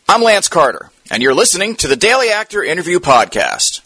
I'm Lance Carter, and you're listening to the Daily Actor Interview Podcast.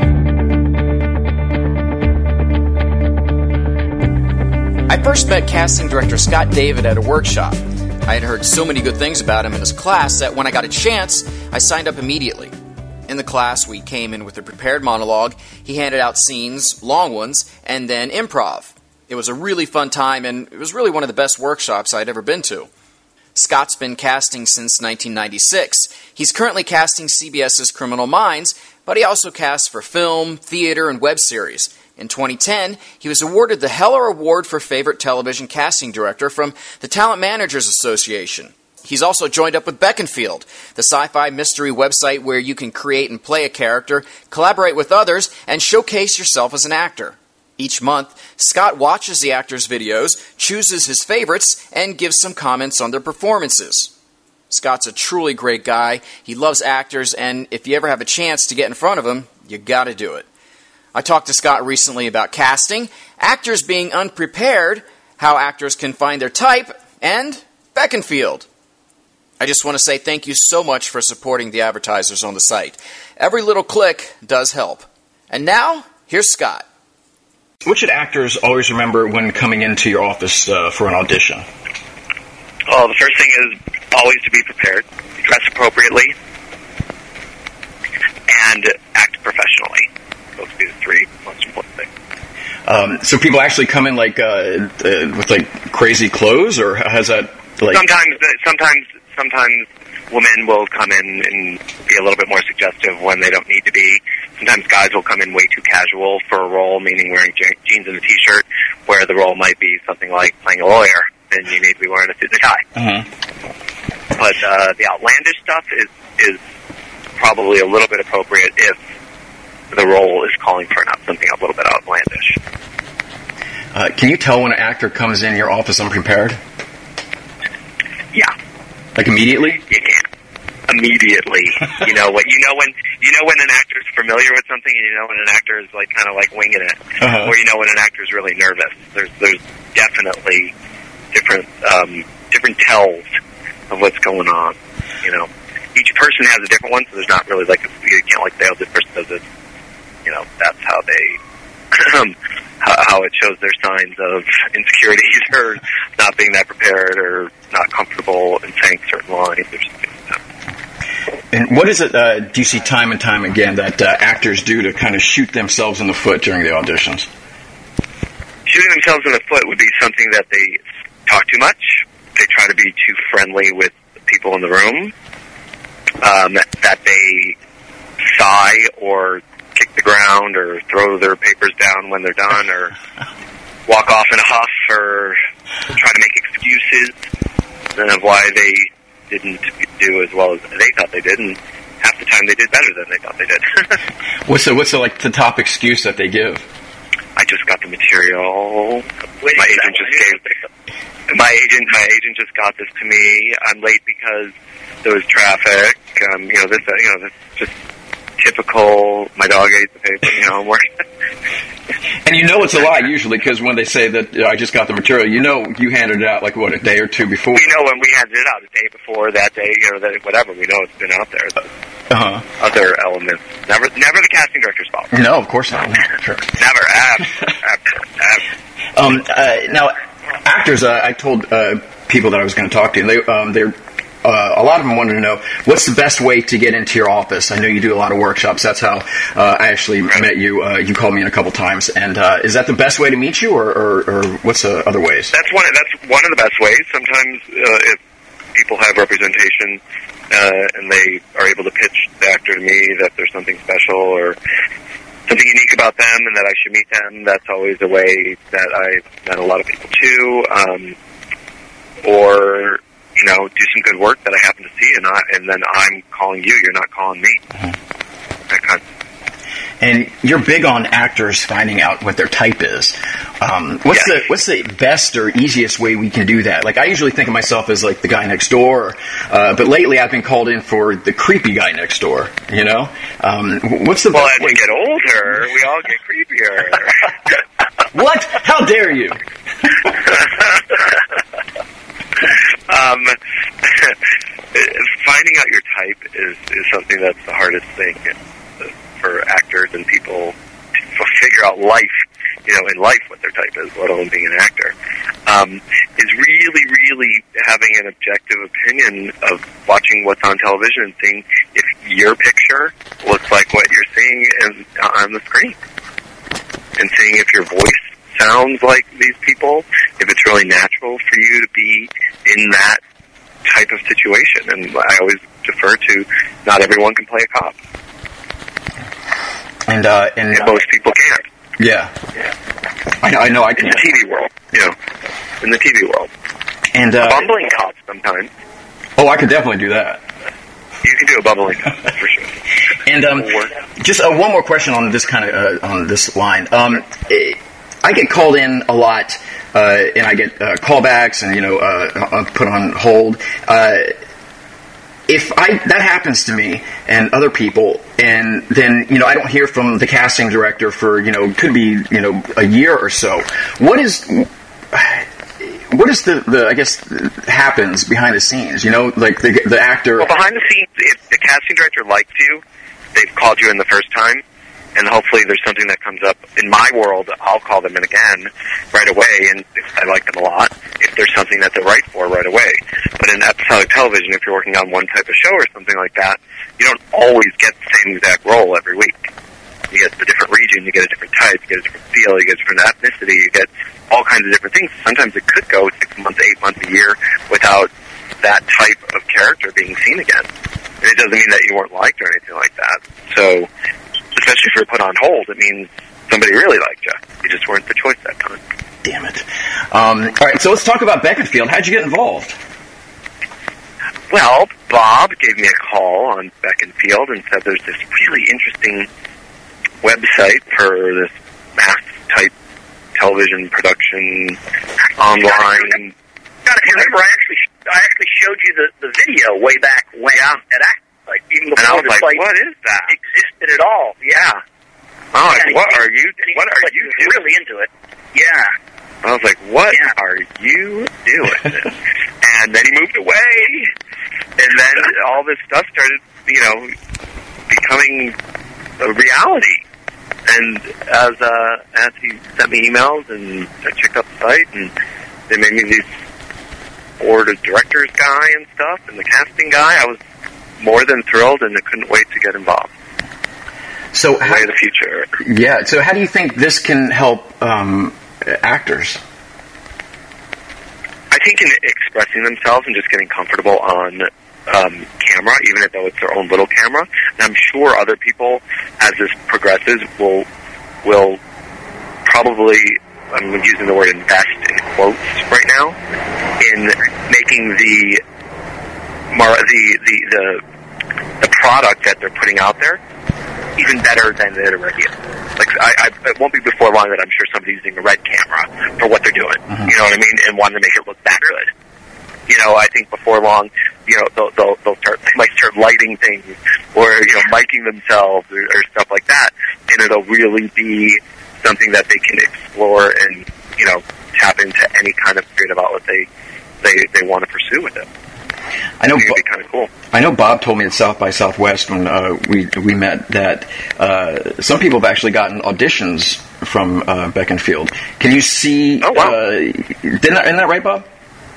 I first met casting director Scott David at a workshop. I had heard so many good things about him in his class that when I got a chance, I signed up immediately. In the class, we came in with a prepared monologue, he handed out scenes, long ones, and then improv. It was a really fun time, and it was really one of the best workshops I'd ever been to. Scott's been casting since 1996. He's currently casting CBS's Criminal Minds, but he also casts for film, theater, and web series. In 2010, he was awarded the Heller Award for Favorite Television Casting Director from the Talent Managers Association. He's also joined up with Beckenfield, the sci-fi mystery website where you can create and play a character, collaborate with others, and showcase yourself as an actor. Each month, Scott watches the actors' videos, chooses his favorites, and gives some comments on their performances. Scott's a truly great guy. He loves actors, and if you ever have a chance to get in front of him, you gotta do it. I talked to Scott recently about casting, actors being unprepared, how actors can find their type, and Beckenfield. I just want to say thank you so much for supporting the advertisers on the site. Every little click does help. And now, here's Scott. What should actors always remember when coming into your office for an audition? Well, the first thing is always to be prepared, dress appropriately, and act professionally. Those would be the three most important things. So people actually come in with crazy clothes, or has that like? Sometimes women will come in and be a little bit more suggestive when they don't need to be. Sometimes guys will come in way too casual for a role, meaning wearing jeans and a t-shirt, where the role might be something like playing a lawyer, and you need to be wearing a suit and a tie. Mm-hmm. But the outlandish stuff is probably a little bit appropriate if the role is calling for something a little bit outlandish. Can you tell when an actor comes in your office unprepared? Yeah. Like immediately? You can. Immediately. You know when an actor's familiar with something, and you know when an actor is kind of winging it, or you know when an actor is really nervous. There's definitely different tells of what's going on. You know, each person has a different one, so there's not really you can't say, oh, this person does this. You know, that's how they how it shows their signs of insecurities or not being that prepared or not comfortable in saying certain lines or something like that. And what is it, do you see time and time again, that actors do to kind of shoot themselves in the foot during the auditions? Shooting themselves in the foot would be something that they talk too much, they try to be too friendly with the people in the room, that they sigh or kick the ground or throw their papers down when they're done, or walk off in a huff, or try to make excuses of why they didn't do as well as they thought they did, and half the time they did better than they thought they did. What's the top excuse that they give? I just got the material. My agent just got this to me. I'm late because there was traffic. This just typical. My dog ate the paper. Homework. And it's a lie usually, because when they say that I just got the material, you handed it out a day or two before. We know when we handed it out, a day before, that day, whatever. We know it's been out there. Other elements. Never the casting director's fault. No, of course not. Sure. Never. Ever. Now, actors. I told people that I was going to talk to, and they're. A lot of them wanted to know, what's the best way to get into your office? I know you do a lot of workshops. That's how I actually met you. You called me in a couple times. And is that the best way to meet you, or what's the other ways? That's one of the best ways. Sometimes if people have representation and they are able to pitch the actor to me that there's something special or something unique about them and that I should meet them, that's always a way that I've met a lot of people too. Or do some good work that I happen to see, and then I'm calling you. You're not calling me. Mm-hmm. That kind of. And you're big on actors finding out what their type is. What's the best or easiest way we can do that? I usually think of myself as the guy next door, but lately I've been called in for the creepy guy next door. What's the best as we get older, we all get creepier. What? How dare you? finding out your type is something that's the hardest thing for actors and people to figure out life, in life what their type is, let alone being an actor, is really, really having an objective opinion of watching what's on television and seeing if your picture looks like what you're seeing on the screen, and seeing if your voice sounds like these people, if it's really natural for you to be in that type of situation. And I always defer to, not everyone can play a cop. And most people can't. Yeah. I know. I can. In the TV world, in the TV world. And a bumbling cop sometimes. Oh, I could definitely do that. You can do a bumbling cop, for sure. And just one more question on this kind of on this line. I get called in a lot, and I get callbacks, and I'm put on hold. If that happens to me and other people, and then I don't hear from the casting director for could be a year or so. What is the I guess happens behind the scenes? Like the actor. Well, behind the scenes, if the casting director likes you, they've called you in the first time. And hopefully there's something that comes up. In my world, I'll call them in again right away, and if I like them a lot, if there's something that they're right for right away. But in episodic television, if you're working on one type of show or something like that, you don't always get the same exact role every week. You get the different region, you get a different type, you get a different feel, you get a different ethnicity, you get all kinds of different things. Sometimes it could go 6 months, 8 months, a year without that type of character being seen again. And it doesn't mean that you weren't liked or anything like that. So, especially if you're put on hold, it means somebody really liked you. You just weren't the choice that time. Damn it. All right, so let's talk about Beaconsfield. How'd you get involved? Well, Bob gave me a call on Beaconsfield and said there's this really interesting website for this mass-type television production online. God, I remember I actually showed you the video way back when at Act. Like, even before and I was like, place what is that? Existed at all. Yeah. I was like, what are you doing? Really into it. Yeah. I was like, what are you doing? And then he moved away, and then all this stuff started, becoming a reality. And as he sent me emails, and I checked out the site, and they made me these board of directors guy and stuff, and the casting guy, I was more than thrilled, and I couldn't wait to get involved. So, way of the future. Yeah. So, how do you think this can help actors? I think in expressing themselves and just getting comfortable on camera, even though it's their own little camera. And I'm sure other people, as this progresses, will probably, I'm using the word invest in quotes right now, in making the product that they're putting out there even better than it already is. Like, it won't be before long that I'm sure somebody's using a red camera for what they're doing. Mm-hmm. You know what I mean? And wanting to make it look that good. I think before long, they might start lighting things or, micing themselves or stuff like that. And it'll really be something that they can explore and, tap into any kind of creative outlet they want to pursue with it. I know. It'd be kind of cool. I know Bob told me at South by Southwest when we met that some people have actually gotten auditions from Beaconsfield. Can you see? Oh wow! Isn't that right, Bob?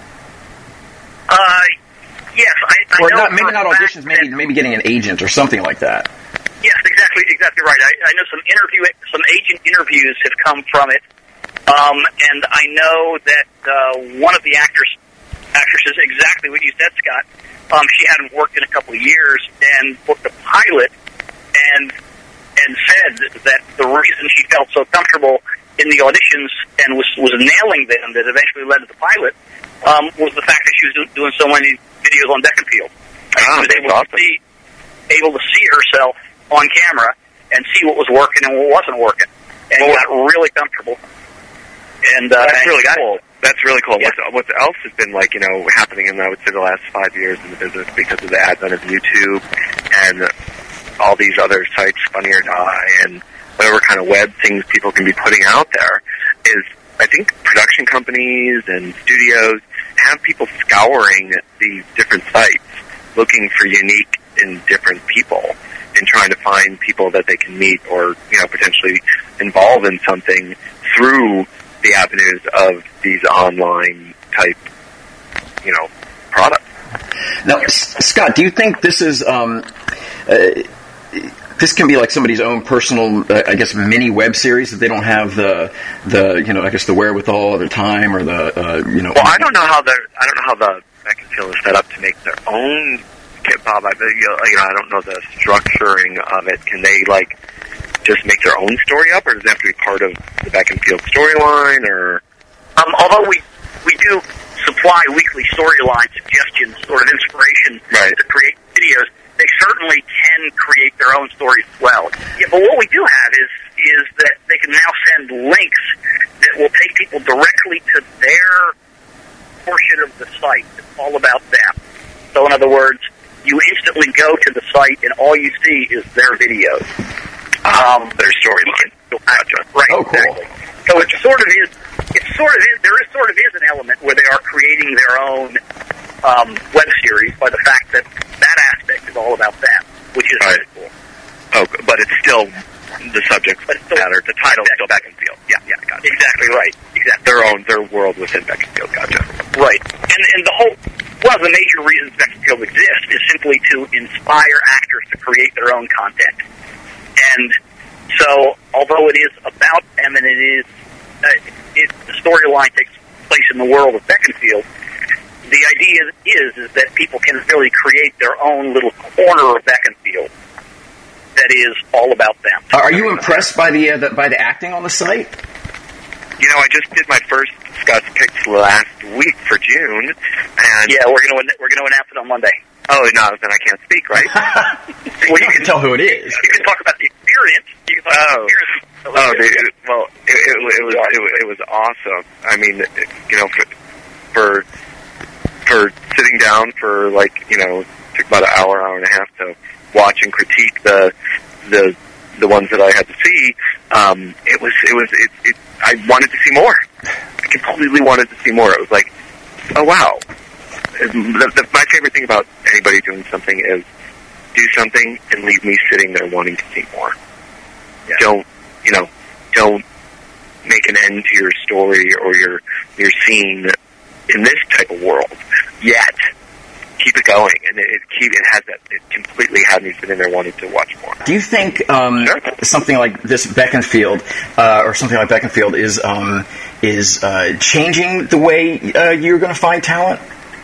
Yes, I or know not, maybe not auditions. Maybe getting an agent or something like that. Yes, exactly right. I know some agent interviews have come from it, and I know that one of the actresses, exactly what you said, Scott. She hadn't worked in a couple of years and booked a pilot, and said that the reason she felt so comfortable in the auditions and was nailing them that eventually led to the pilot was the fact that she was doing so many videos on Beaconsfield. She was able to see herself on camera and see what was working and what wasn't working, and got really comfortable. And that's really cool. That's really cool. Yeah. What else has been happening in, I would say, the last 5 years in the business because of the advent of YouTube and all these other sites, Funny or Die, and whatever kind of web things people can be putting out there, is I think production companies and studios have people scouring these different sites looking for unique and different people and trying to find people that they can meet or, potentially involve in something through the avenues of these online type, products. Now, Scott, do you think this is this can be like somebody's own personal, mini web series that they don't have the wherewithal or the time or the Well, I don't know how the Beckinsale is set up to make their own Kit Bob. I don't know the structuring of it. Can they just make their own story up, or does it have to be part of the Beckinsale storyline? Or although we do supply weekly storyline suggestions, sort of inspiration to create videos, they certainly can create their own stories as well. Yeah, but what we do have is that they can now send links that will take people directly to their portion of the site. It's all about them. So in other words, you instantly go to the site and all you see is their videos. Their storyline. Gotcha. Right. Oh, cool. Exactly. So there sort of is an element where they are creating their own web series by the fact that aspect is all about them, which is really cool. Oh, but it's still the subject matter. The title is still Beckinsale. Yeah, gotcha. Exactly right. Exactly. Their world within Beckinsale. Gotcha. Right. And the whole one of the major reasons Beckinsale exists is simply to inspire actors to create their own content. And so, although it is about them and the storyline takes place in the world of Beckinsale, the idea is that people can really create their own little corner of Beckinsale that is all about them. Are you impressed by the acting on the site? I just did my first Scott's Picks last week for June, and we're going to announce it on Monday. Oh no, then I can't speak, right? Well, you can tell who it is. You can talk about the experience. It was awesome. I mean, for sitting down for took about an hour and a half to watch and critique the ones that I had to see. I wanted to see more. I completely wanted to see more. It was like, oh wow. My favorite thing about anybody doing something is do something and leave me sitting there wanting to see more. Yeah. Don't make an end to your story or your scene in this type of world yet. Keep it going, and it completely had me sitting there wanting to watch more. Do you think something like this Beckinsale or something like Beckinsale is changing the way you're going to find talent?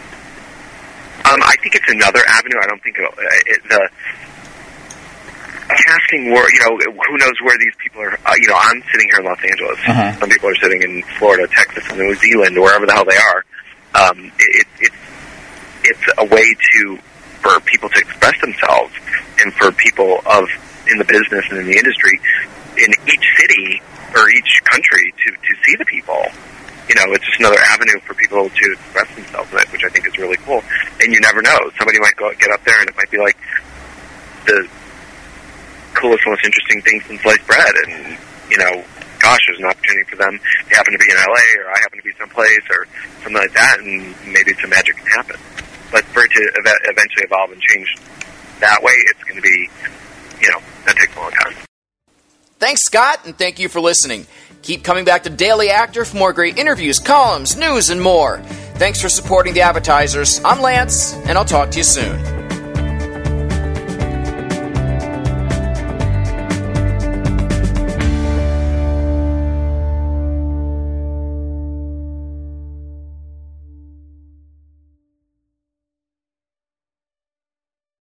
I think it's another avenue. I don't think the casting world, who knows where these people are. I'm sitting here in Los Angeles. Uh-huh. Some people are sitting in Florida, Texas, and New Zealand, wherever the hell they are. It's a way for people to express themselves, and for people in the business and in the industry in each city or each country to see the people. It's just another avenue for people to express themselves in it, which I think is really cool. And you never know. Somebody might get up there and it might be like the coolest, most interesting thing since sliced bread. And, gosh, there's an opportunity for them. They happen to be in LA, or I happen to be someplace, or something like that, and maybe some magic can happen. But for it to eventually evolve and change that way, it's going to be, that takes a long time. Thanks, Scott, and thank you for listening. Keep coming back to Daily Actor for more great interviews, columns, news, and more. Thanks for supporting the advertisers. I'm Lance, and I'll talk to you soon.